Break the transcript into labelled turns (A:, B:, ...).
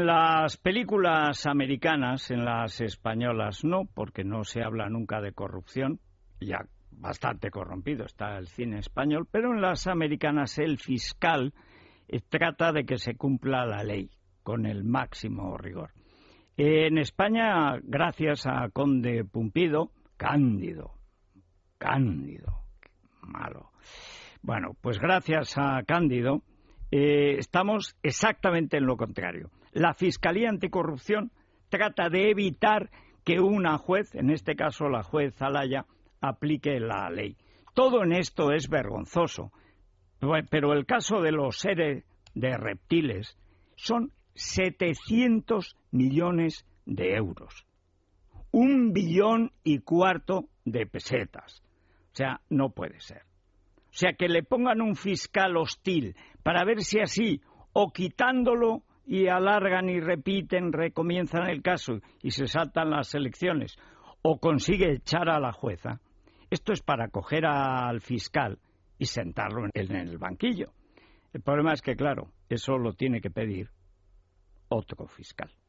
A: las películas americanas, en las españolas no, porque no se habla nunca de corrupción, ya bastante corrompido está el cine español, pero en las americanas el fiscal trata de que se cumpla la ley con el máximo rigor. En España, gracias a Conde Pumpido, Cándido, malo. Bueno, pues gracias a Cándido estamos exactamente en lo contrario. La Fiscalía Anticorrupción trata de evitar que una juez, en este caso la juez Alaya, aplique la ley. Todo en esto es vergonzoso, pero el caso de los seres de reptiles son 700 millones de euros, 1,25 billones de pesetas. O sea, no puede ser. O sea, que le pongan un fiscal hostil para ver si así, o quitándolo y alargan y repiten, recomienzan el caso y se saltan las elecciones, o consigue echar a la jueza. Esto es para coger al fiscal y sentarlo en el banquillo. El problema es que, claro, eso lo tiene que pedir otro fiscal.